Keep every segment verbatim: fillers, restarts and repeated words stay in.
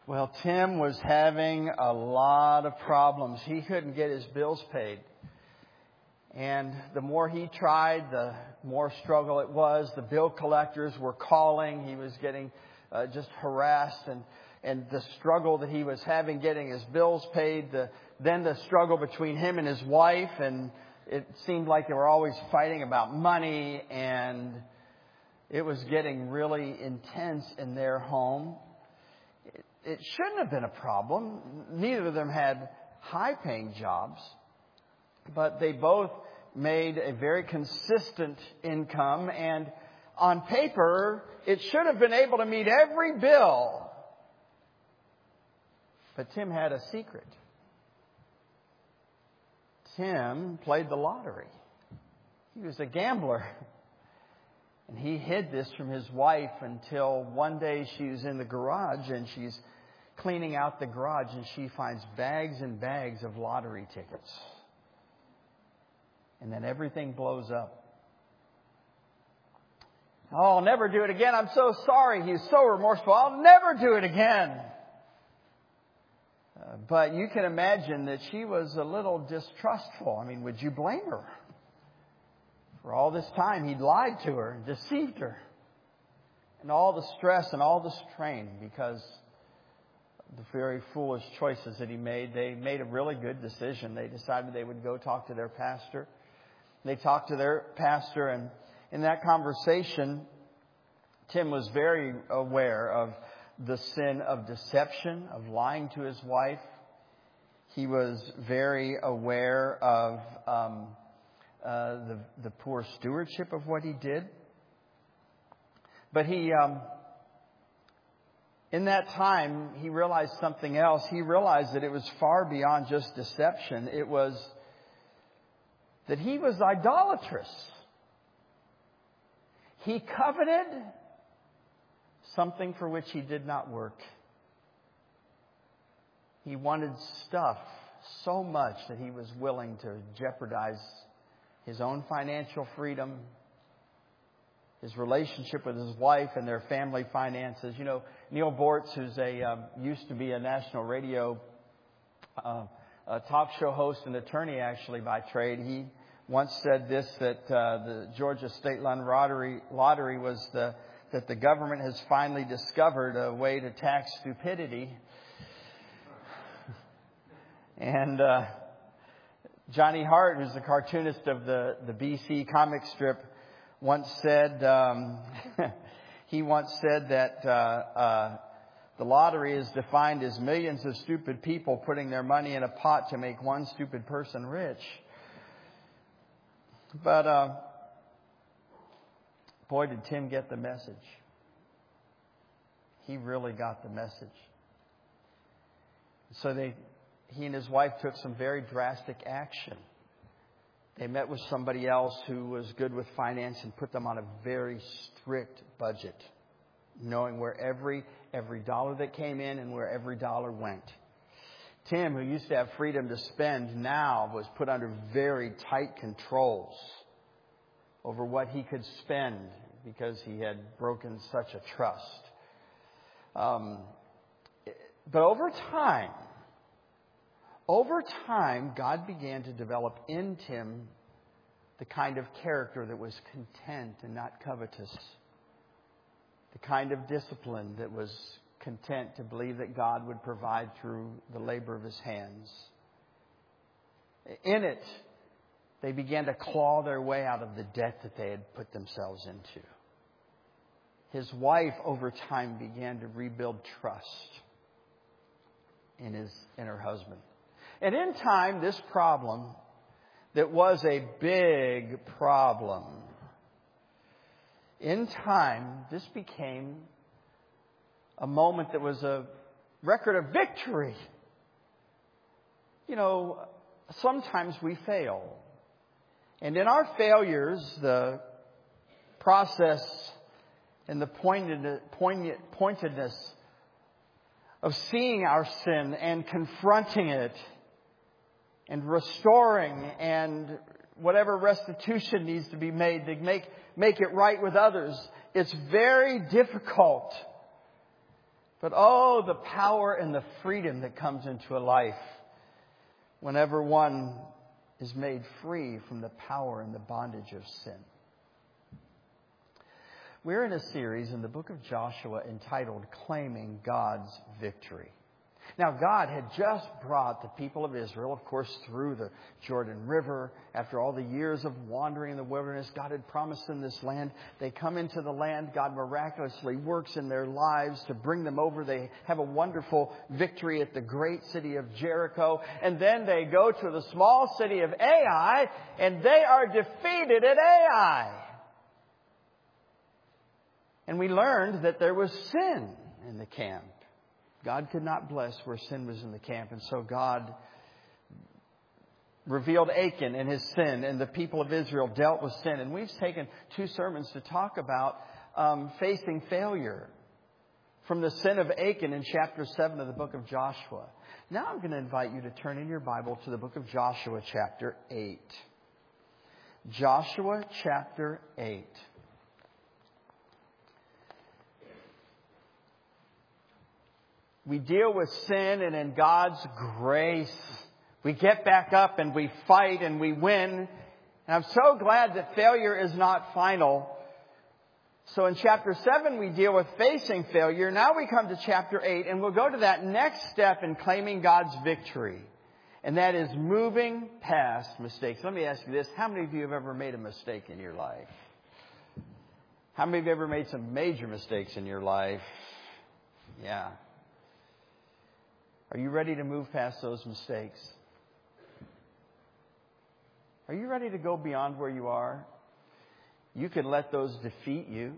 Well, Tim was having a lot of problems. He couldn't get his bills paid. And the more he tried, the more struggle it was. The bill collectors were calling. He was getting uh, just harassed. And, and the struggle that he was having getting his bills paid, the, then the struggle between him and his wife. And it seemed like they were always fighting about money. And it was getting really intense in their home. It shouldn't have been a problem. Neither of them had high-paying jobs, but they both made a very consistent income, and on paper, it should have been able to meet every bill. But Tim had a secret. Tim played the lottery. He was a gambler. And he hid this from his wife until one day she was in the garage and she's cleaning out the garage and she finds bags and bags of lottery tickets. And then everything blows up. Oh, I'll never do it again. I'm so sorry. He's so remorseful. I'll never do it again. Uh, but you can imagine that she was a little distrustful. I mean, would you blame her? For all this time, he'd lied to her and deceived her. And all the stress and all the strain because of the very foolish choices that he made. They made a really good decision. They decided they would go talk to their pastor. They talked to their pastor, and in that conversation, Tim was very aware of the sin of deception, of lying to his wife. He was very aware of um, Uh, the, the poor stewardship of what he did. But he, um, in that time, he realized something else. He realized that it was far beyond just deception. It was that he was idolatrous. He coveted something for which he did not work. He wanted stuff so much that he was willing to jeopardize his own financial freedom, his relationship with his wife and their family finances. You know, Neil Bortz, who's a um, used to be a national radio uh, a talk show host and attorney, actually by trade, he once said this: that uh, the Georgia State Lottery lottery was the that the government has finally discovered a way to tax stupidity. and. Uh, Johnny Hart, who's the cartoonist of the, the B C comic strip, once said, um, he once said that uh, uh, the lottery is defined as millions of stupid people putting their money in a pot to make one stupid person rich. But, uh, boy, did Tim get the message. He really got the message. So they... He and his wife took some very drastic action. They met with somebody else who was good with finance and put them on a very strict budget, knowing where every every dollar that came in and where every dollar went. Tim, who used to have freedom to spend, now was put under very tight controls over what he could spend because he had broken such a trust. Um, but over time, Over time, God began to develop in Tim the kind of character that was content and not covetous. The kind of discipline that was content to believe that God would provide through the labor of his hands. In it, they began to claw their way out of the debt that they had put themselves into. His wife, over time, began to rebuild trust in his in her husband. And in time, this problem that was a big problem, in time, this became a moment that was a record of victory. You know, sometimes we fail. And in our failures, the process and the pointed, poignant, pointedness of seeing our sin and confronting it and restoring and whatever restitution needs to be made to make, make it right with others. It's very difficult But oh, the power and the freedom that comes into a life whenever one is made free from the power and the bondage of sin. We're in a series in the book of Joshua entitled Claiming God's Victory. Now, God had just brought the people of Israel, of course, through the Jordan River. After all the years of wandering in the wilderness, God had promised them this land. They come into the land. God miraculously works in their lives to bring them over. They have a wonderful victory at the great city of Jericho. And then they go to the small city of Ai, and they are defeated at Ai. And we learned that there was sin in the camp. God could not bless where sin was in the camp. And so God revealed Achan and his sin, and the people of Israel dealt with sin. And we've taken two sermons to talk about um, facing failure from the sin of Achan in chapter seven of the book of Joshua. Now I'm going to invite you to turn in your Bible to the book of Joshua chapter eight. Joshua chapter eight. We deal with sin, and in God's grace, we get back up and we fight and we win. And I'm so glad that failure is not final. So in chapter seven, we deal with facing failure. Now we come to chapter eight, and we'll go to that next step in claiming God's victory. And that is moving past mistakes. Let me ask you this. How many of you have ever made a mistake in your life? How many of you have ever made some major mistakes in your life? Yeah. Are you ready to move past those mistakes? Are you ready to go beyond where you are? You can let those defeat you.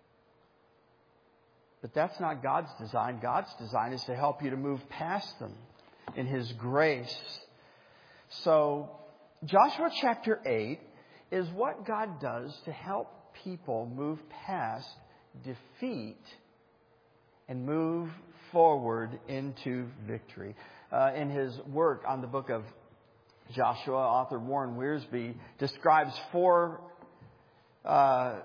But that's not God's design. God's design is to help you to move past them in His grace. So, Joshua chapter eight is what God does to help people move past defeat and move forward into victory. Uh, in his work on the book of Joshua, author Warren Wiersbe describes four uh,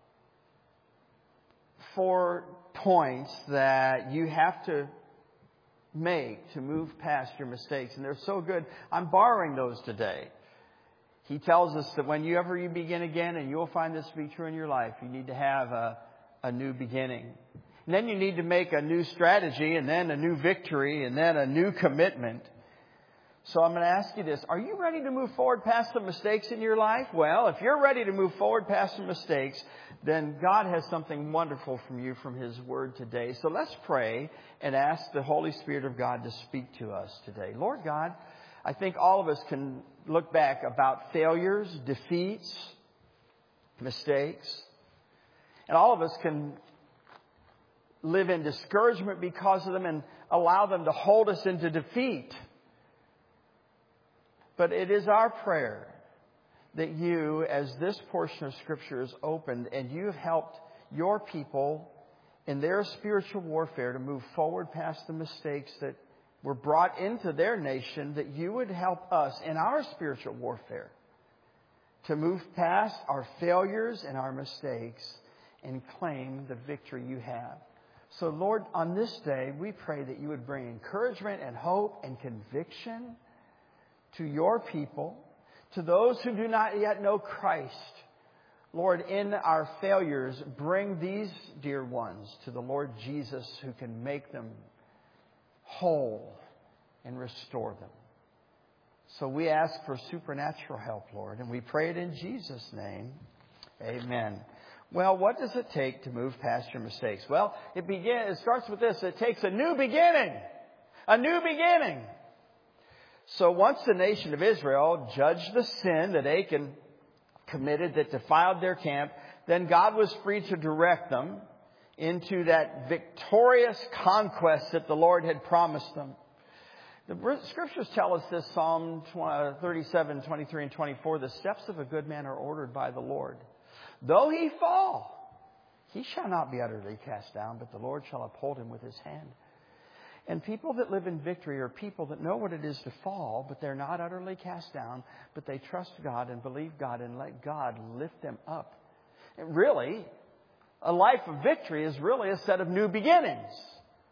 four points that you have to make to move past your mistakes. And they're so good. I'm borrowing those today. He tells us that whenever you begin again, and you'll find this to be true in your life, you need to have a, a new beginning. And then you need to make a new strategy, and then a new victory, and then a new commitment. So I'm going to ask you this. Are you ready to move forward past some mistakes in your life? Well, if you're ready to move forward past some mistakes, then God has something wonderful from you from His Word today. So let's pray and ask the Holy Spirit of God to speak to us today. Lord God, I think all of us can look back about failures, defeats, mistakes. And all of us can live in discouragement because of them and allow them to hold us into defeat. But it is our prayer that you, as this portion of Scripture is opened, and you have helped your people in their spiritual warfare to move forward past the mistakes that were brought into their nation, that you would help us in our spiritual warfare to move past our failures and our mistakes and claim the victory you have. So, Lord, on this day, we pray that you would bring encouragement and hope and conviction to your people, to those who do not yet know Christ. Lord, in our failures, bring these dear ones to the Lord Jesus, who can make them whole and restore them. So we ask for supernatural help, Lord, and we pray it in Jesus' name. Amen. Well, what does it take to move past your mistakes? Well, it begin, it starts with this. It takes a new beginning. A new beginning. So once the nation of Israel judged the sin that Achan committed that defiled their camp, then God was free to direct them into that victorious conquest that the Lord had promised them. The Scriptures tell us this, Psalm thirty-seven, twenty-three, and twenty-four, the steps of a good man are ordered by the Lord. Though he fall, he shall not be utterly cast down, but the Lord shall uphold him with His hand. And people that live in victory are people that know what it is to fall, but they're not utterly cast down, but they trust God and believe God and let God lift them up. And really, a life of victory is really a set of new beginnings.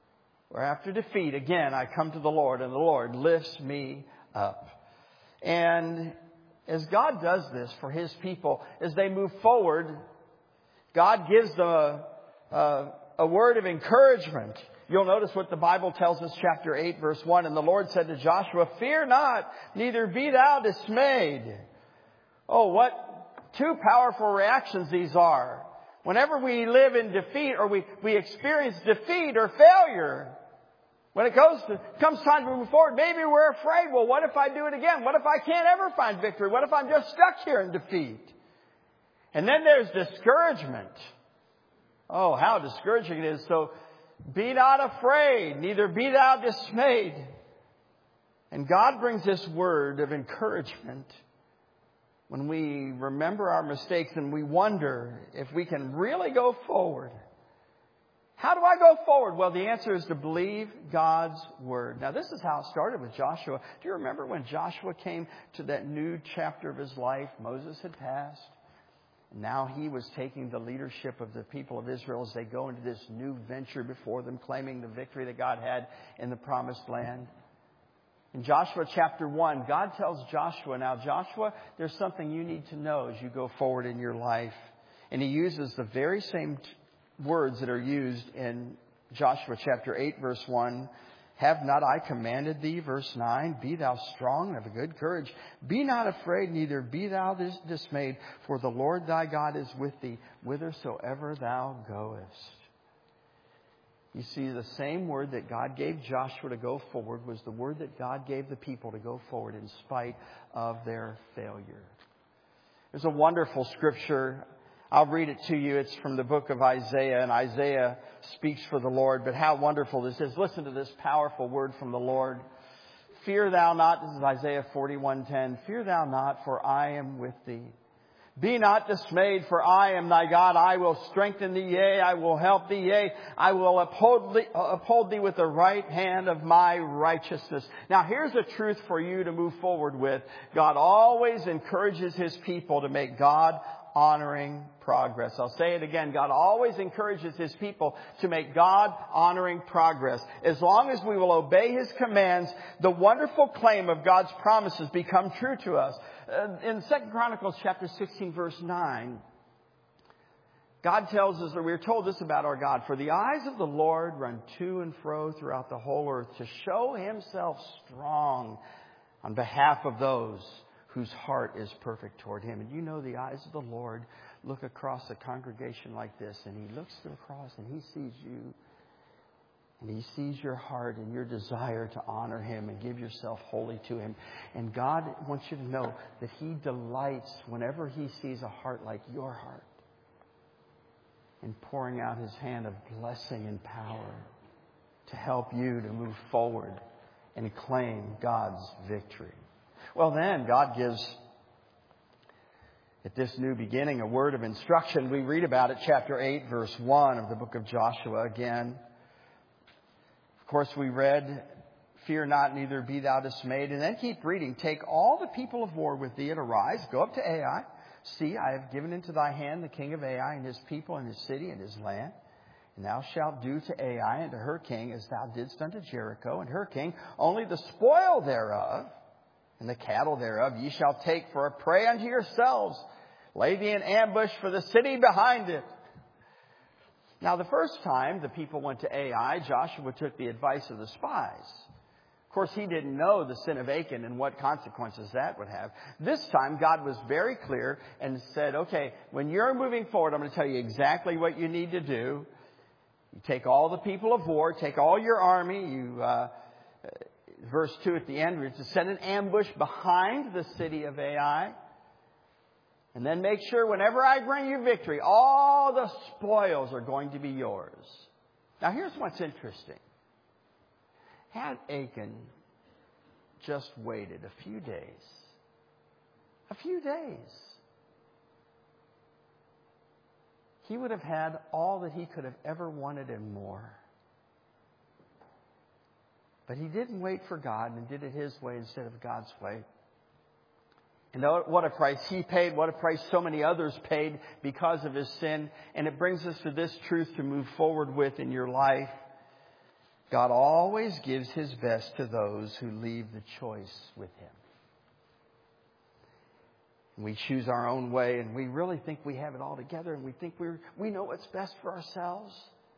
Where after defeat, again, I come to the Lord, and the Lord lifts me up. And as God does this for His people, as they move forward, God gives them a, a, a word of encouragement. You'll notice what the Bible tells us, chapter eight, verse one. And the Lord said to Joshua, "Fear not, neither be thou dismayed." Oh, what two powerful reactions these are. Whenever we live in defeat or we, we experience defeat or failure, when it goes to, comes time to move forward, maybe we're afraid. Well, what if I do it again? What if I can't ever find victory? What if I'm just stuck here in defeat? And then there's discouragement. Oh, how discouraging it is. So, be not afraid, neither be thou dismayed. And God brings this word of encouragement when we remember our mistakes and we wonder if we can really go forward. How do I go forward? Well, the answer is to believe God's Word. Now, this is how it started with Joshua. Do you remember when Joshua came to that new chapter of his life? Moses had passed. Now he was taking the leadership of the people of Israel as they go into this new venture before them, claiming the victory that God had in the promised land. In Joshua chapter one, God tells Joshua, now Joshua, there's something you need to know as you go forward in your life. And he uses the very same t- words that are used in Joshua chapter eight, verse one. Have not I commanded thee, verse nine, be thou strong and have a good courage. Be not afraid, neither be thou dis- dismayed, for the Lord thy God is with thee, whithersoever thou goest. You see, the same word that God gave Joshua to go forward was the word that God gave the people to go forward in spite of their failure. There's a wonderful scripture. I'll read it to you. It's from the book of Isaiah, and Isaiah speaks for the Lord. But how wonderful this is. Listen to this powerful word from the Lord. Fear thou not. This is Isaiah forty-one ten. Fear thou not, for I am with thee. Be not dismayed, for I am thy God. I will strengthen thee, yea, I will help thee, yea, I will uphold thee, uphold thee with the right hand of my righteousness. Now, here's a truth for you to move forward with. God always encourages His people to make God honoring progress. I'll say it again. God always encourages His people to make God honoring progress. As long as we will obey His commands, the wonderful claim of God's promises become true to us. Uh, in Second Chronicles chapter sixteen, verse nine, God tells us, or we're told this about our God, for the eyes of the Lord run to and fro throughout the whole earth to show Himself strong on behalf of those whose heart is perfect toward Him. And you know, the eyes of the Lord look across a congregation like this, and He looks across and He sees you. And He sees your heart and your desire to honor Him and give yourself wholly to Him. And God wants you to know that He delights whenever He sees a heart like your heart in pouring out His hand of blessing and power to help you to move forward and claim God's victory. Well, then, God gives, at this new beginning, a word of instruction. We read about it, chapter eight, verse one of the book of Joshua again. Of course, we read, fear not, neither be thou dismayed. And then keep reading. Take all the people of war with thee and arise. Go up to Ai. See, I have given into thy hand the king of Ai and his people and his city and his land. And thou shalt do to Ai and to her king as thou didst unto Jericho and her king, only the spoil thereof and the cattle thereof ye shall take for a prey unto yourselves. Lay thee in ambush for the city behind it. Now, the first time the people went to Ai, Joshua took the advice of the spies. Of course, he didn't know the sin of Achan and what consequences that would have. This time, God was very clear and said, okay, when you're moving forward, I'm going to tell you exactly what you need to do. You take all the people of war, take all your army, you... Uh, Verse two at the end, we're to set an ambush behind the city of Ai. And then make sure whenever I bring you victory, all the spoils are going to be yours. Now here's what's interesting. Had Achan just waited a few days, a few days, he would have had all that he could have ever wanted and more. But he didn't wait for God and did it his way instead of God's way. And what a price he paid, what a price so many others paid because of his sin. And it brings us to this truth to move forward with in your life. God always gives His best to those who leave the choice with Him. We choose our own way, and we really think we have it all together, and we think we're, we know what's best for ourselves.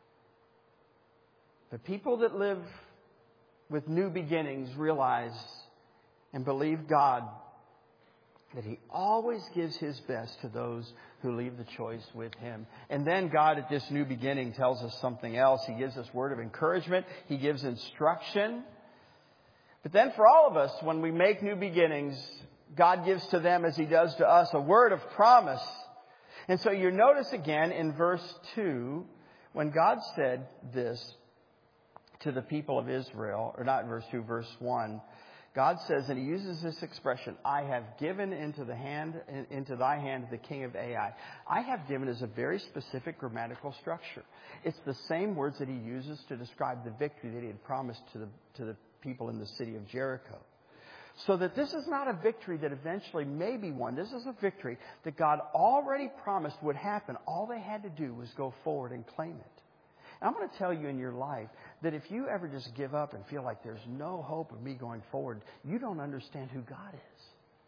But people that live with new beginnings realize and believe God that He always gives His best to those who leave the choice with Him. And then God at this new beginning tells us something else. He gives us word of encouragement. He gives instruction. But then for all of us, when we make new beginnings, God gives to them, as He does to us, a word of promise. And so you notice again in verse two, when God said this to the people of Israel, or not verse two, verse one, God says, and He uses this expression, I have given into the hand, into thy hand the king of Ai. I have given is a very specific grammatical structure. It's the same words that He uses to describe the victory that He had promised to the, to the people in the city of Jericho. So that this is not a victory that eventually may be won. This is a victory that God already promised would happen. All they had to do was go forward and claim it. And I'm going to tell you in your life that if you ever just give up and feel like there's no hope of me going forward, you don't understand who God is.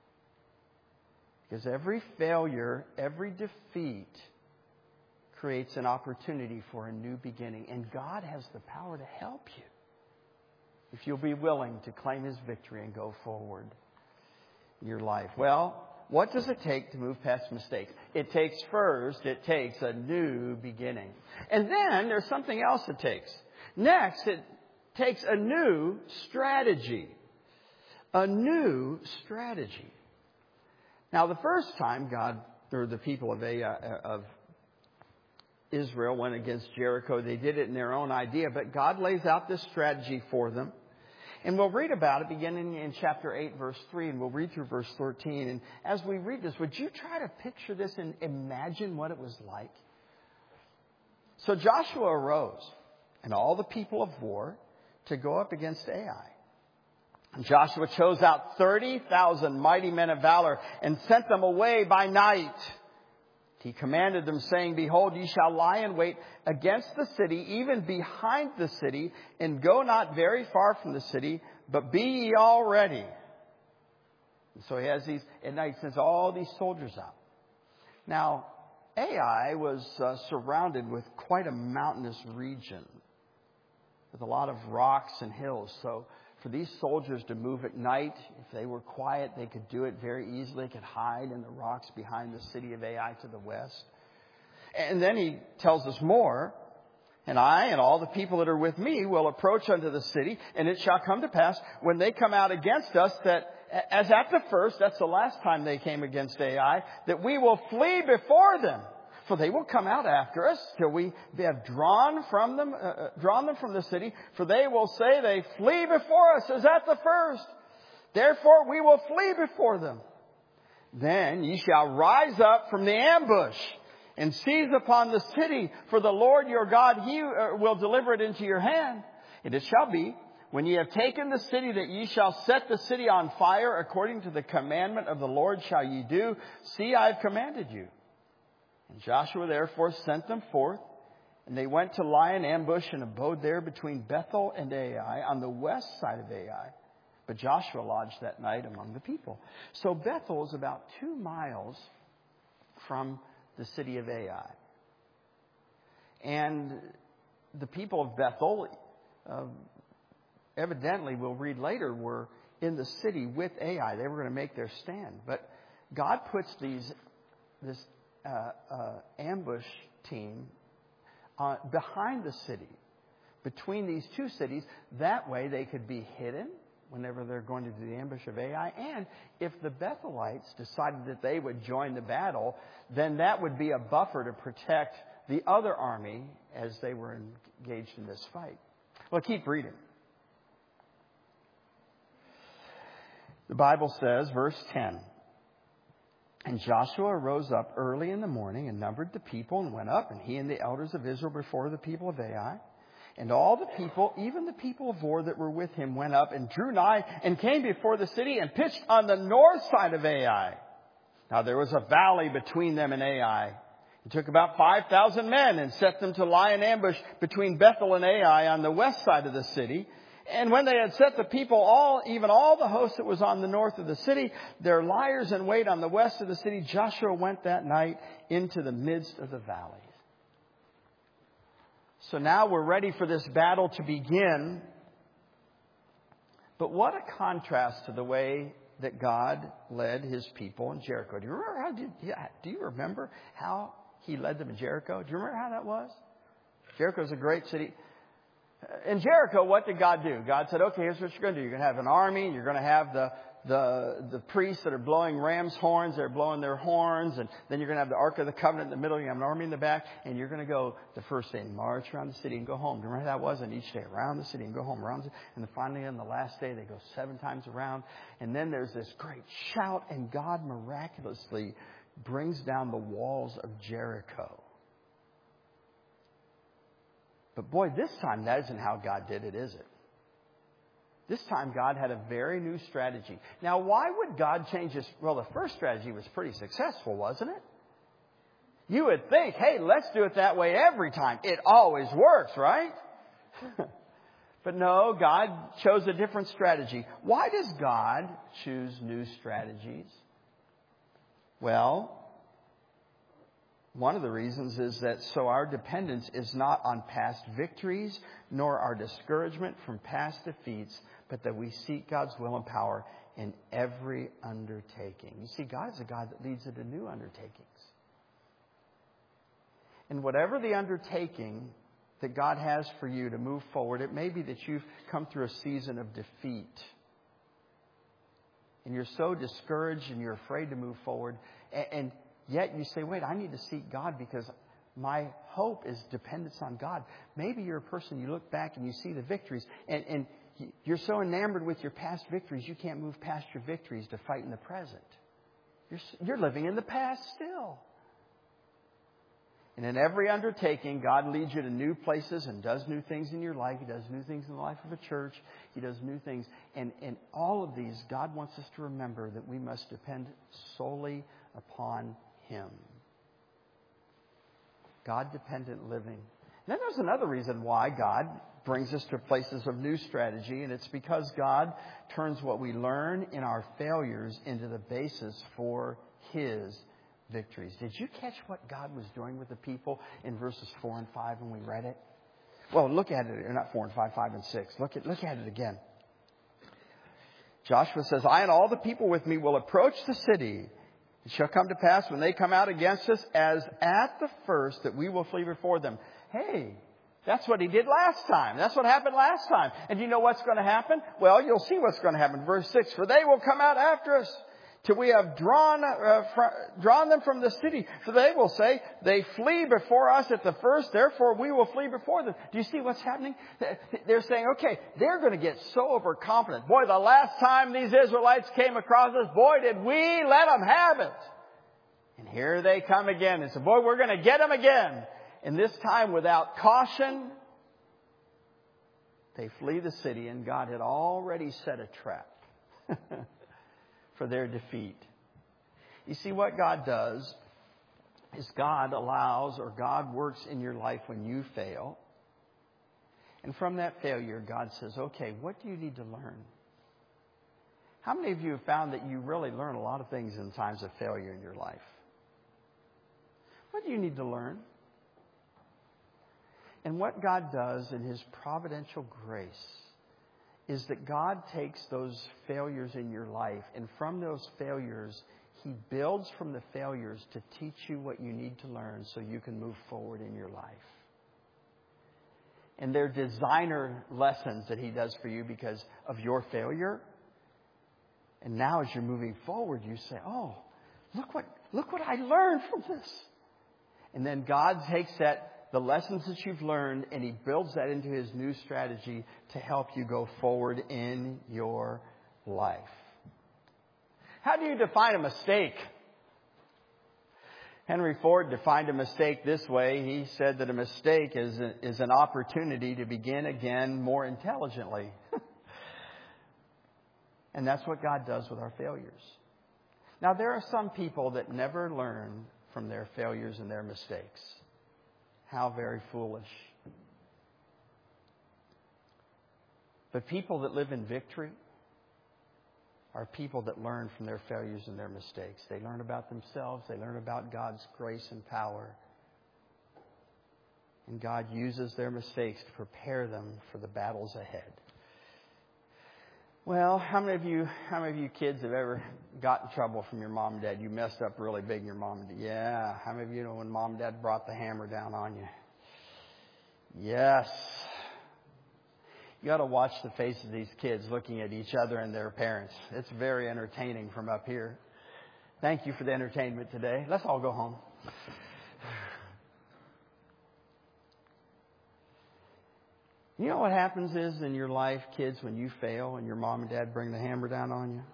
Because every failure, every defeat creates an opportunity for a new beginning. And God has the power to help you if you'll be willing to claim His victory and go forward in your life. Well, what does it take to move past mistakes? It takes first, it takes a new beginning. And then there's something else it takes. Next, it takes a new strategy. A new strategy. Now, the first time God, or the people of, Ai, of Israel went against Jericho, they did it in their own idea, but God lays out this strategy for them. And we'll read about it beginning in chapter eight, verse three, and we'll read through verse thirteen. And as we read this, would you try to picture this and imagine what it was like? So Joshua arose, and all the people of war, to go up against Ai. And Joshua chose out thirty thousand mighty men of valor and sent them away by night. He commanded them, saying, Behold, ye shall lie in wait against the city, even behind the city, and go not very far from the city, but be ye all ready. And so he has these, at night, sends all these soldiers out. Now, Ai was uh, surrounded with quite a mountainous region, with a lot of rocks and hills. So for these soldiers to move at night, if they were quiet, they could do it very easily. They could hide in the rocks behind the city of Ai to the west. And then he tells us more. And I and all the people that are with me will approach unto the city, and it shall come to pass when they come out against us that, as at the first, that's the last time they came against Ai, that we will flee before them. For they will come out after us till we have drawn from them, uh, drawn them from the city. For they will say they flee before us as at the first. Therefore we will flee before them. Then ye shall rise up from the ambush and seize upon the city. For the Lord your God, He uh, will deliver it into your hand. And it shall be, when ye have taken the city, that ye shall set the city on fire according to the commandment of the Lord shall ye do. See, I have commanded you. And Joshua therefore sent them forth, and they went to lie in ambush and abode there between Bethel and Ai on the west side of Ai. But Joshua lodged that night among the people. So Bethel is about two miles from the city of Ai. And the people of Bethel, uh, evidently, we'll read later, were in the city with Ai. They were going to make their stand. But God puts these this Uh, uh, ambush team uh, behind the city, between these two cities. That way they could be hidden whenever they're going to do the ambush of Ai. And if the Bethelites decided that they would join the battle, then that would be a buffer to protect the other army as they were engaged in this fight. Well, keep reading. The Bible says, verse ten, And Joshua arose up early in the morning and numbered the people and went up, and he and the elders of Israel before the people of Ai. And all the people, even the people of war that were with him, went up and drew nigh and came before the city and pitched on the north side of Ai. Now there was a valley between them and Ai, He took about five thousand men and set them to lie in ambush between Bethel and Ai on the west side of the city. And when they had set the people, all, even all the host that was on the north of the city, their liers in wait on the west of the city, Joshua went that night into the midst of the valleys. So now we're ready for this battle to begin. But what a contrast to the way that God led his people in Jericho. Do you remember how did, yeah, do you remember how he led them in Jericho? Do you remember how that was? Jericho's a great city. In Jericho, what did God do? God said, okay, here's what you're going to do. You're going to have an army. You're going to have the, the, the priests that are blowing ram's horns. They're blowing their horns. And then you're going to have the Ark of the Covenant in the middle. You have an army in the back. And you're going to go the first day and march around the city and go home. Do you remember how that was? And each day around the city and go home. Around the, and then finally on the last day, they go seven times around. And then there's this great shout. And God miraculously brings down the walls of Jericho. But boy, this time that isn't how God did it, is it? This time God had a very new strategy. Now, why would God change this? Well, the first strategy was pretty successful, wasn't it? You would think, hey, let's do it that way every time. It always works, right? But no, God chose a different strategy. Why does God choose new strategies? Well, one of the reasons is that so our dependence is not on past victories, nor our discouragement from past defeats, but that we seek God's will and power in every undertaking. You see, God is a God that leads into new undertakings. And whatever the undertaking that God has for you to move forward, it may be that you've come through a season of defeat. And you're so discouraged and you're afraid to move forward. And, and Yet you say, wait, I need to seek God because my hope is dependence on God. Maybe you're a person, you look back and you see the victories. And, and you're so enamored with your past victories, you can't move past your victories to fight in the present. You're, you're living in the past still. And in every undertaking, God leads you to new places and does new things in your life. He does new things in the life of a church. He does new things. And in all of these, God wants us to remember that we must depend solely upon Him. God-dependent living. And then there's another reason why God brings us to places of new strategy, and it's because God turns what we learn in our failures into the basis for His victories. Did you catch what God was doing with the people in verses four and five when we read it? Well, look at it. Not four and five, five and six. Look at, look at it again. Joshua says, I and all the people with me will approach the city. It shall come to pass when they come out against us as at the first that we will flee before them. Hey, that's what he did last time. That's what happened last time. And you know what's going to happen? Well, you'll see what's going to happen. Verse six, for they will come out after us till we have drawn uh, fr- drawn them from the city. For they will say, they flee before us at the first, therefore we will flee before them. Do you see what's happening? They're saying, okay, they're going to get so overconfident. Boy, the last time these Israelites came across us, boy, did we let them have it. And here they come again. And so, boy, we're going to get them again. And this time, without caution, they flee the city, and God had already set a trap for their defeat. You see, what God does is God allows, or God works in your life when you fail. And from that failure, God says, okay, what do you need to learn? How many of you have found that you really learn a lot of things in times of failure in your life? What do you need to learn? And what God does in His providential grace is that God takes those failures in your life, and from those failures, He builds from the failures to teach you what you need to learn so you can move forward in your life. And they're designer lessons that He does for you because of your failure. And now as you're moving forward, you say, oh, look what, look what I learned from this. And then God takes that, the lessons that you've learned, and He builds that into His new strategy to help you go forward in your life. How do you define a mistake? Henry Ford defined a mistake this way. He said that a mistake is, a, is an opportunity to begin again more intelligently. And that's what God does with our failures. Now, there are some people that never learn from their failures and their mistakes. How very foolish. But people that live in victory are people that learn from their failures and their mistakes. They learn about themselves. They learn about God's grace and power. And God uses their mistakes to prepare them for the battles ahead. Well, how many of you, how many of you kids have ever got in trouble from your mom and dad? You messed up really big and your mom and dad. Yeah. How many of you know when mom and dad brought the hammer down on you? Yes. You got to watch the faces of these kids looking at each other and their parents. It's very entertaining from up here. Thank you for the entertainment today. Let's all go home. You know what happens is in your life, kids, when you fail and your mom and dad bring the hammer down on you?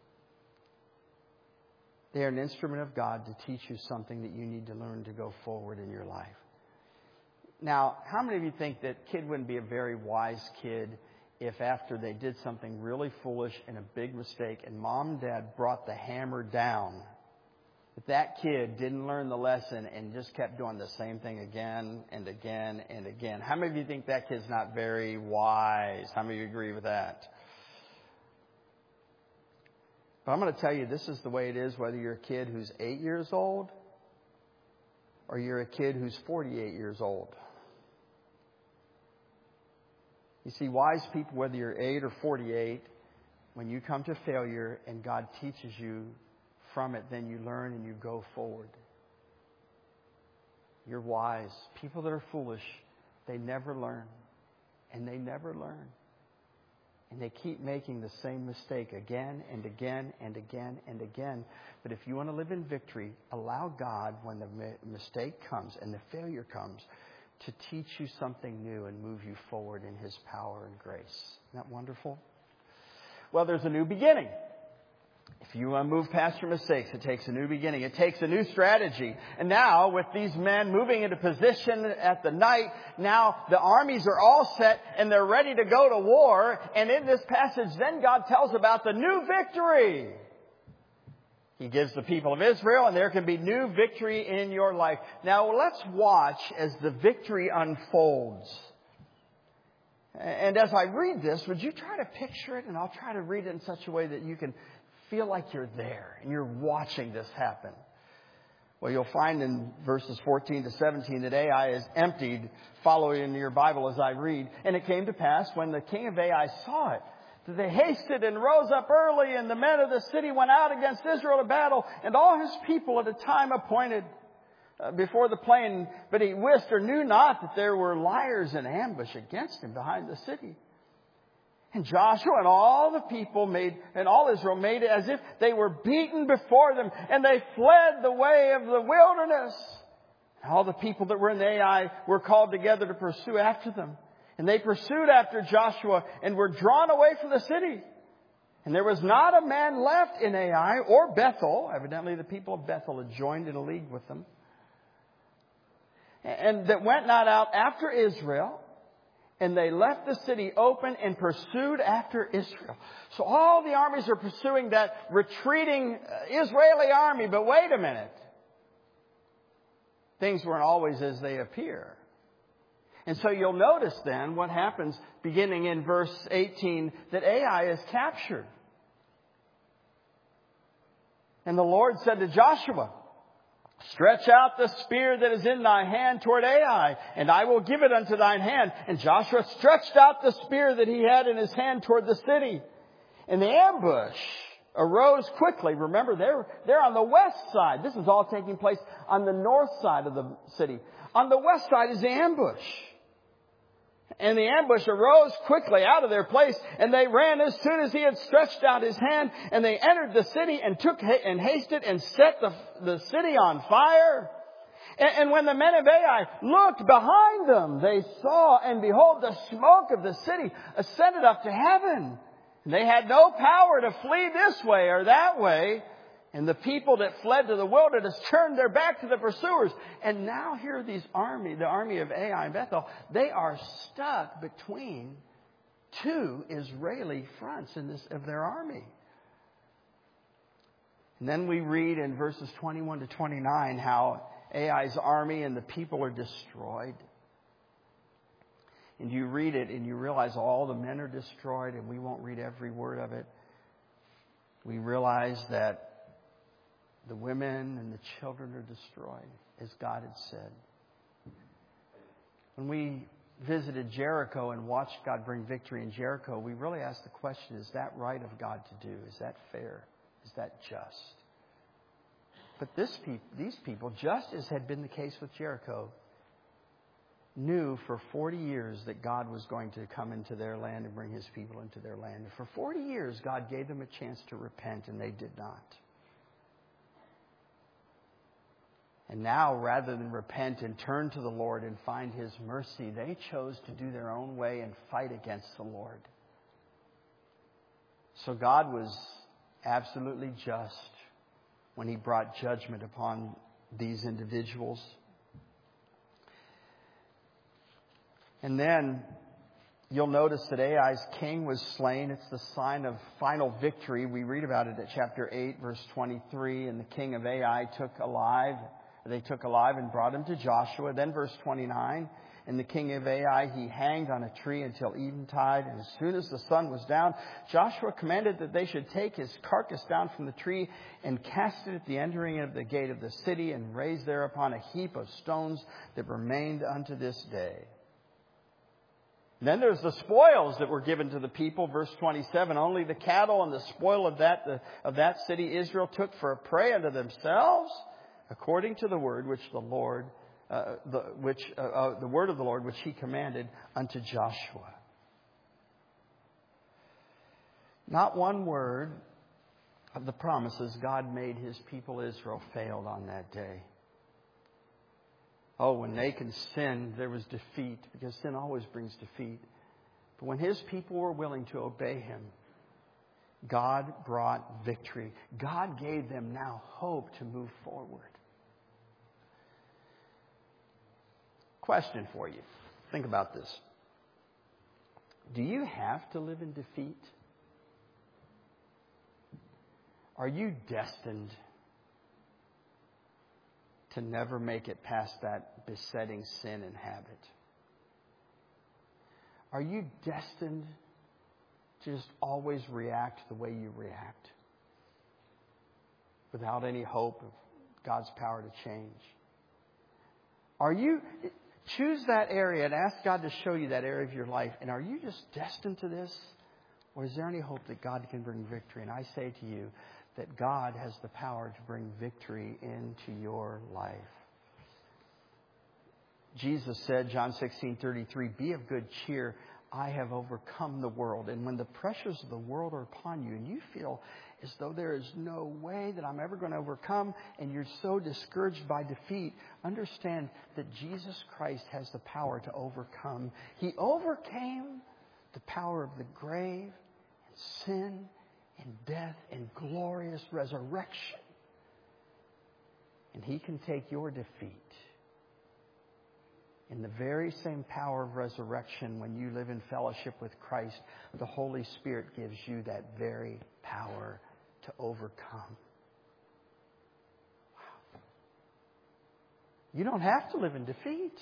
They are an instrument of God to teach you something that you need to learn to go forward in your life. Now, how many of you think that kid wouldn't be a very wise kid if after they did something really foolish and a big mistake and mom and dad brought the hammer down, that that kid didn't learn the lesson and just kept doing the same thing again and again and again? How many of you think that kid's not very wise? How many of you agree with that? But I'm going to tell you, this is the way it is whether you're a kid who's eight years old or you're a kid who's forty-eight years old. You see, wise people, whether you're eight or forty-eight, when you come to failure and God teaches you from it, then you learn and you go forward. You're wise. People that are foolish, they never learn. And they never learn. And they keep making the same mistake again and again and again and again. But if you want to live in victory, allow God, when the mistake comes and the failure comes, to teach you something new and move you forward in His power and grace. Isn't that wonderful? Well, there's a new beginning. If you want to move past your mistakes, it takes a new beginning. It takes a new strategy. And now, with these men moving into position at the night, now the armies are all set and they're ready to go to war. And in this passage, then God tells about the new victory. He gives the people of Israel, and there can be new victory in your life. Now, let's watch as the victory unfolds. And as I read this, would you try to picture it? And I'll try to read it in such a way that you can feel like you're there and you're watching this happen. Well, you'll find in verses fourteen to seventeen that Ai is emptied. Follow in your Bible as I read. And it came to pass when the king of Ai saw it, that they hasted and rose up early, and the men of the city went out against Israel to battle, and all his people at a time appointed uh, before the plain. But he wist or knew not that there were liers in ambush against him behind the city. And Joshua and all the people made, and all Israel made it as if they were beaten before them, and they fled the way of the wilderness. And all the people that were in Ai were called together to pursue after them. And they pursued after Joshua and were drawn away from the city. And there was not a man left in Ai or Bethel. Evidently the people of Bethel had joined in a league with them. And that went not out after Israel. And they left the city open and pursued after Israel. So all the armies are pursuing that retreating Israeli army. But wait a minute. Things weren't always as they appear. And so you'll notice then what happens beginning in verse eighteen, that Ai is captured. And the Lord said to Joshua, stretch out the spear that is in thy hand toward Ai, and I will give it unto thine hand. And Joshua stretched out the spear that he had in his hand toward the city. And the ambush arose quickly. Remember, they're, they're on the west side. This is all taking place on the north side of the city. On the west side is the ambush. And the ambush arose quickly out of their place, and they ran as soon as he had stretched out his hand, and they entered the city and took and hasted and set the, the city on fire. And, and when the men of Ai looked behind them, they saw, and behold, the smoke of the city ascended up to heaven. And they had no power to flee this way or that way. And the people that fled to the wilderness turned their back to the pursuers. And now here these army, the army of Ai and Bethel, they are stuck between two Israeli fronts in this, of their army. And then we read in verses twenty-one to twenty-nine how Ai's army and the people are destroyed. And you read it and you realize all the men are destroyed, and we won't read every word of it. We realize that the women and the children are destroyed, as God had said. When we visited Jericho and watched God bring victory in Jericho, we really asked the question, is that right of God to do? Is that fair? Is that just? But this pe- these people, just as had been the case with Jericho, knew for forty years that God was going to come into their land and bring His people into their land. And for forty years, God gave them a chance to repent, and they did not. And now, rather than repent and turn to the Lord and find His mercy, they chose to do their own way and fight against the Lord. So God was absolutely just when He brought judgment upon these individuals. And then you'll notice that Ai's king was slain. It's the sign of final victory. We read about it at chapter eight, verse twenty-three. And the king of Ai took alive, they took alive and brought him to Joshua. Then verse twenty-nine. And the king of Ai, he hanged on a tree until eventide. And as soon as the sun was down, Joshua commanded that they should take his carcass down from the tree and cast it at the entering of the gate of the city, and raise thereupon a heap of stones that remained unto this day. And then there's the spoils that were given to the people. Verse twenty-seven, only the cattle and the spoil of that, the, of that city Israel took for a prey unto themselves, according to the word which the Lord Uh, the, which uh, uh, the word of the Lord which He commanded unto Joshua. Not one word of the promises God made His people Israel failed on that day. Oh, when Achan sinned, there was defeat, because sin always brings defeat. But when His people were willing to obey Him, God brought victory. God gave them now hope to move forward. Question for you. Think about this. Do you have to live in defeat? Are you destined to never make it past that besetting sin and habit? Are you destined to just always react the way you react, without any hope of God's power to change? Are you... Choose that area and ask God to show you that area of your life. And are you just destined to this? Or is there any hope that God can bring victory? And I say to you that God has the power to bring victory into your life. Jesus said, John sixteen thirty-three, be of good cheer. I have overcome the world. And when the pressures of the world are upon you and you feel as though there is no way that I'm ever going to overcome, and you're so discouraged by defeat, understand that Jesus Christ has the power to overcome. He overcame the power of the grave and sin and death and glorious resurrection. And He can take your defeat. In the very same power of resurrection, when you live in fellowship with Christ, the Holy Spirit gives you that very power to overcome. Wow. You don't have to live in defeat.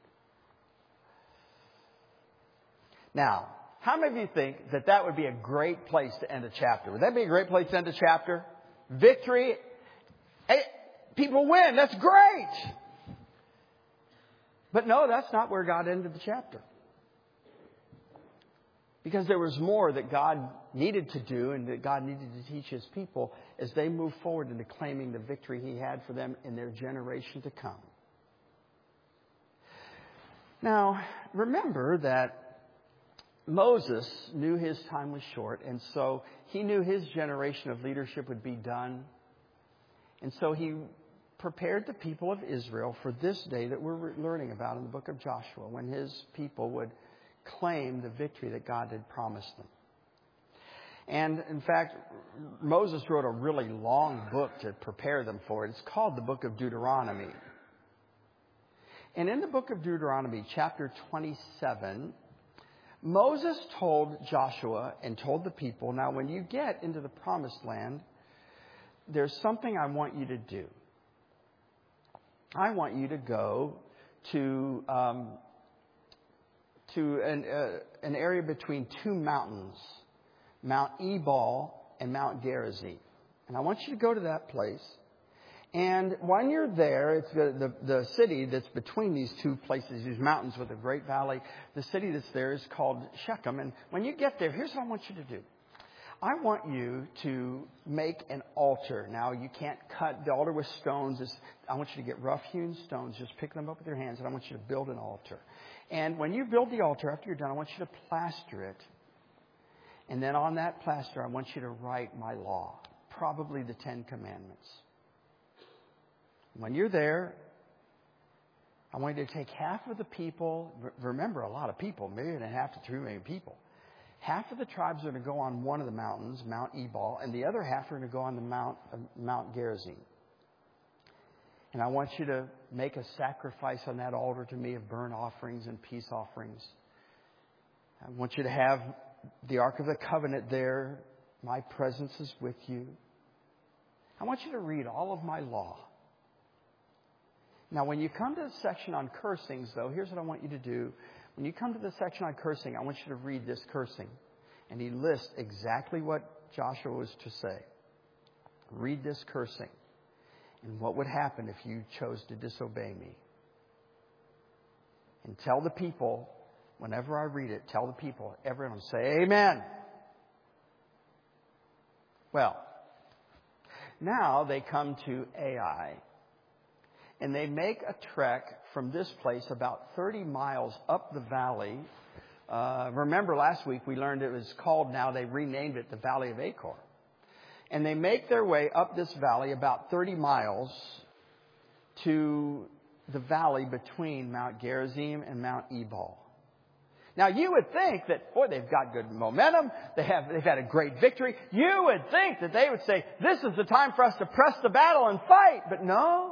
Now, how many of you think that that would be a great place to end a chapter? Would that be a great place to end a chapter? Victory. Hey, people win. That's great. But no, that's not where God ended the chapter. Because there was more that God needed to do and that God needed to teach His people as they moved forward into claiming the victory He had for them in their generation to come. Now, remember that Moses knew his time was short, and so he knew his generation of leadership would be done. And so he prepared the people of Israel for this day that we're learning about in the book of Joshua, when His people would claim the victory that God had promised them. And in fact, Moses wrote a really long book to prepare them for it. It's called the book of Deuteronomy. And in the book of Deuteronomy, chapter twenty-seven, Moses told Joshua and told the people, now when you get into the promised land, there's something I want you to do. I want you to go to um, to an, uh, an area between two mountains, Mount Ebal and Mount Gerizim. And I want you to go to that place. And when you're there, it's the, the, the city that's between these two places, these mountains with a great valley. The city that's there is called Shechem. And when you get there, here's what I want you to do. I want you to make an altar. Now, you can't cut the altar with stones. It's, I want you to get rough-hewn stones. Just pick them up with your hands, and I want you to build an altar. And when you build the altar, after you're done, I want you to plaster it. And then on that plaster, I want you to write my law, probably the Ten Commandments. When you're there, I want you to take half of the people. Remember, a lot of people, a million and a half to three million people. Half of the tribes are going to go on one of the mountains, Mount Ebal, and the other half are going to go on the Mount uh, Mount Gerizim. And I want you to make a sacrifice on that altar to me of burnt offerings and peace offerings. I want you to have the Ark of the Covenant there. My presence is with you. I want you to read all of my law. Now, when you come to the section on cursings, though, here's what I want you to do. When you come to the section on cursing, I want you to read this cursing. And he lists exactly what Joshua was to say. Read this cursing. And what would happen if you chose to disobey me. And tell the people, whenever I read it, tell the people, everyone say amen. Well, now they come to Ai. And they make a trek from this place about thirty miles up the valley. Uh, remember last week we learned it was called, now they renamed it the Valley of Achor. And they make their way up this valley about thirty miles to the valley between Mount Gerizim and Mount Ebal. Now you would think that, boy, they've got good momentum. They have, they've had a great victory. You would think that they would say, this is the time for us to press the battle and fight. But no.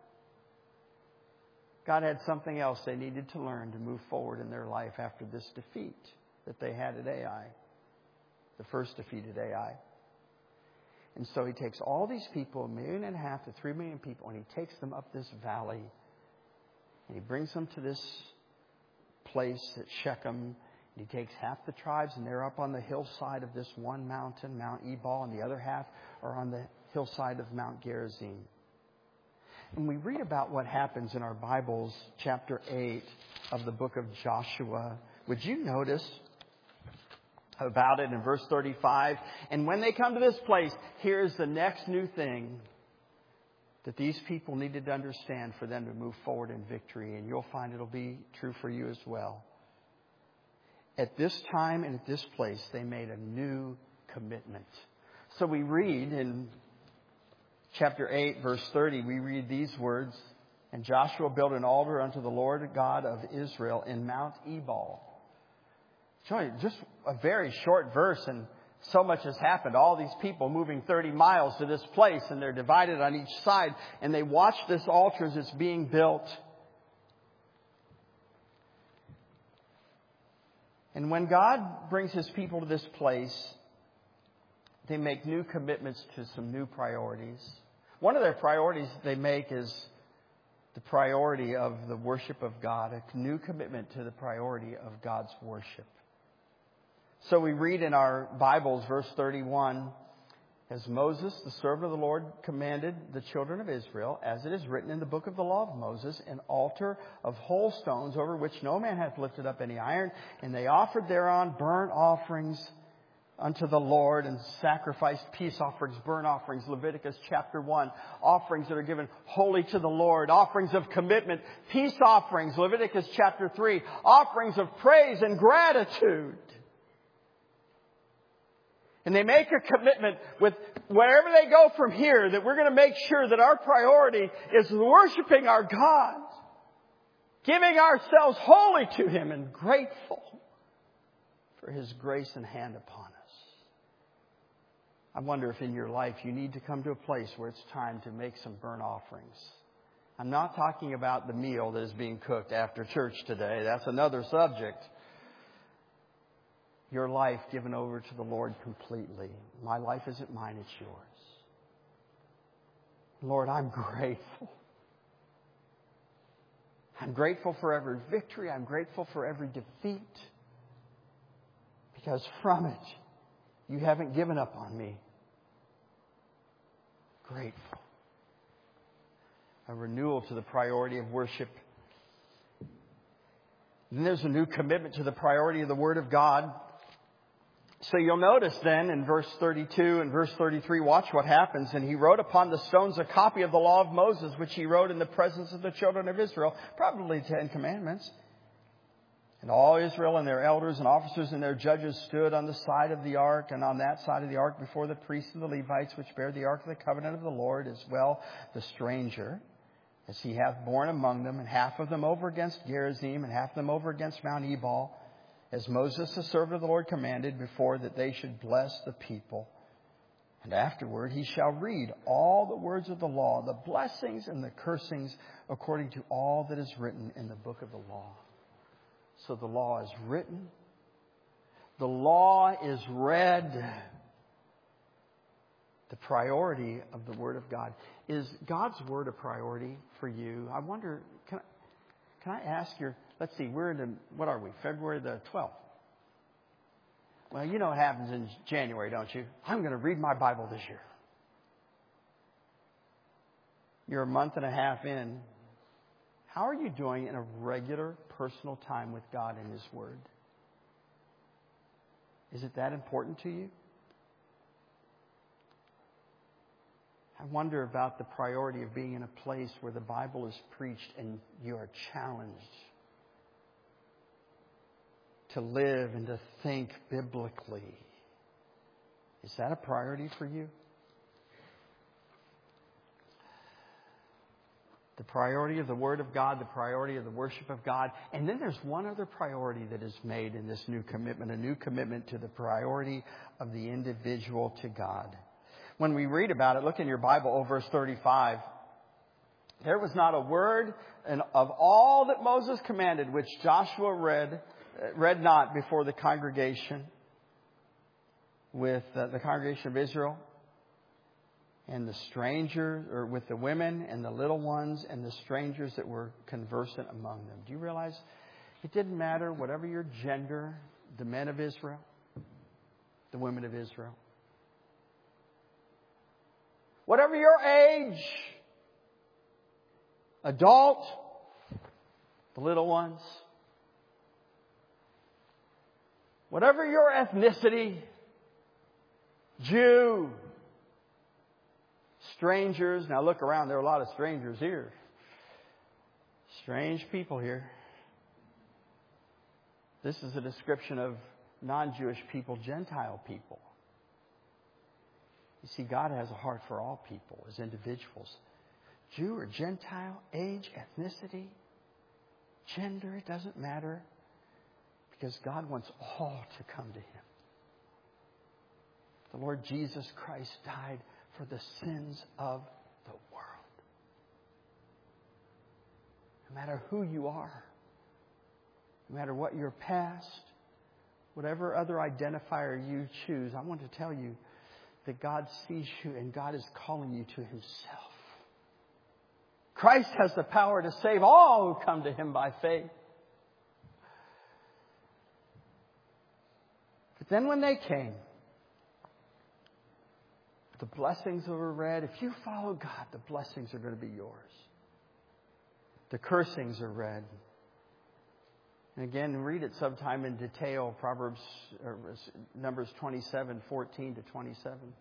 God had something else they needed to learn to move forward in their life after this defeat that they had at Ai. The first defeat at Ai. And so he takes all these people, a million and a half to three million people, and he takes them up this valley. And he brings them to this place at Shechem. And he takes half the tribes, and they're up on the hillside of this one mountain, Mount Ebal, and the other half are on the hillside of Mount Gerizim. And we read about what happens in our Bibles, chapter eight of the book of Joshua. Would you notice about it in verse thirty-five? And when they come to this place, here's the next new thing that these people needed to understand for them to move forward in victory. And you'll find it'll be true for you as well. At this time and at this place, they made a new commitment. So we read in chapter eight, verse thirty, we read these words. And Joshua built an altar unto the Lord God of Israel in Mount Ebal. Just a very short verse, and so much has happened. All these people moving thirty miles to this place, and they're divided on each side. And they watch this altar as it's being built. And when God brings His people to this place, they make new commitments to some new priorities. One of their priorities they make is the priority of the worship of God, a new commitment to the priority of God's worship. So we read in our Bibles, verse thirty-one, as Moses, the servant of the Lord, commanded the children of Israel, as it is written in the book of the law of Moses, an altar of whole stones over which no man hath lifted up any iron, and they offered thereon burnt offerings unto the Lord and sacrificed peace offerings, burnt offerings, Leviticus chapter one, offerings that are given wholly to the Lord, offerings of commitment, peace offerings, Leviticus chapter three, offerings of praise and gratitude. And they make a commitment with wherever they go from here that we're going to make sure that our priority is worshiping our God, giving ourselves wholly to Him and grateful for His grace and hand upon us. I wonder if in your life you need to come to a place where it's time to make some burnt offerings. I'm not talking about the meal that is being cooked after church today. That's another subject. Your life given over to the Lord completely. My life isn't mine, it's yours. Lord, I'm grateful. I'm grateful for every victory. I'm grateful for every defeat. Because from it, you haven't given up on me. Grateful. A renewal to the priority of worship. Then there's a new commitment to the priority of the Word of God. So you'll notice then in verse thirty-two and verse thirty-three, watch what happens. And he wrote upon the stones a copy of the law of Moses, which he wrote in the presence of the children of Israel, probably the Ten Commandments. And all Israel and their elders and officers and their judges stood on the side of the ark, and on that side of the ark before the priests and the Levites, which bear the ark of the covenant of the Lord, as well the stranger, as he hath borne among them, and half of them over against Gerizim, and half of them over against Mount Ebal, as Moses the servant of the Lord commanded before, that they should bless the people. And afterward he shall read all the words of the law, the blessings and the cursings, according to all that is written in the book of the law. So the law is written. The law is read. The priority of the Word of God. Is God's Word a priority for you? I wonder, can I, can I ask your, let's see, we're in, the, what are we, February the twelfth. Well, you know what happens in January, don't you? I'm going to read my Bible this year. You're a month and a half in. How are you doing in a regular personal time with God and His Word? Is it that important to you? I wonder about the priority of being in a place where the Bible is preached and you are challenged to live and to think biblically. Is that a priority for you? The priority of the Word of God, the priority of the worship of God. And then there's one other priority that is made in this new commitment, a new commitment to the priority of the individual to God. When we read about it, look in your Bible, oh, verse thirty-five. There was not a word of all that Moses commanded, which Joshua read, read not before the congregation with uh, the congregation of Israel. And the strangers, or with the women and the little ones and the strangers that were conversant among them. Do you realize it didn't matter whatever your gender, the men of Israel, the women of Israel, whatever your age, adult, the little ones, whatever your ethnicity, Jew, strangers. Now look around. There are a lot of strangers here. Strange people here. This is a description of non-Jewish people, Gentile people. You see, God has a heart for all people as individuals. Jew or Gentile, age, ethnicity, gender, it doesn't matter. Because God wants all to come to Him. The Lord Jesus Christ died for the sins of the world. No matter who you are, no matter what your past, whatever other identifier you choose, I want to tell you that God sees you and God is calling you to Himself. Christ has the power to save all who come to Him by faith. But then when they came, the blessings that were read. If you follow God, the blessings are going to be yours. The cursings are read. And again, read it sometime in detail. Proverbs, or Numbers twenty-seven, fourteen to twenty-seven.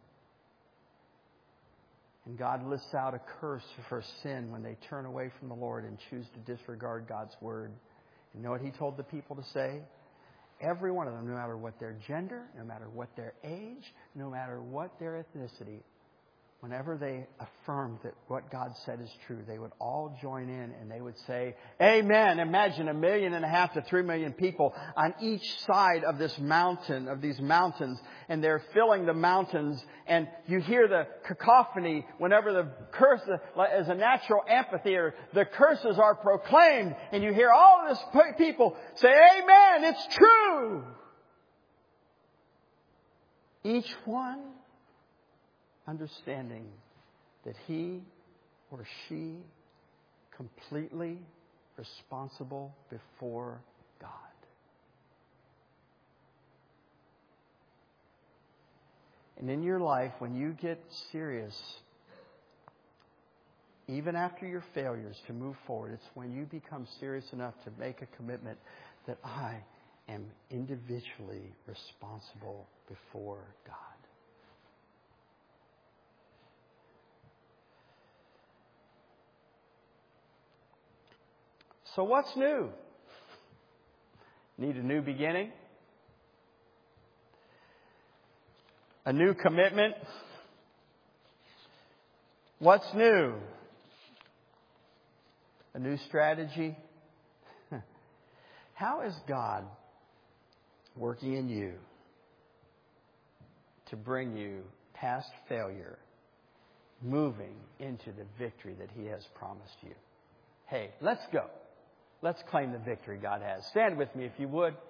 And God lists out a curse for sin when they turn away from the Lord and choose to disregard God's word. You know what He told the people to say? Every one of them, no matter what their gender, no matter what their age, no matter what their ethnicity, whenever they affirmed that what God said is true, they would all join in and they would say, Amen. Imagine a million and a half to three million people on each side of this mountain, of these mountains, and they're filling the mountains, and you hear the cacophony whenever the curse, as a natural amphitheater, the curses are proclaimed, and you hear all of this people say, Amen, it's true. Each one understanding that he or she completely responsible before God. And in your life, when you get serious, even after your failures to move forward, it's when you become serious enough to make a commitment that I am individually responsible before God. So what's new? Need a new beginning? A new commitment? What's new? A new strategy? How is God working in you to bring you past failure, moving into the victory that He has promised you? Hey, let's go. Let's claim the victory God has. Stand with me if you would.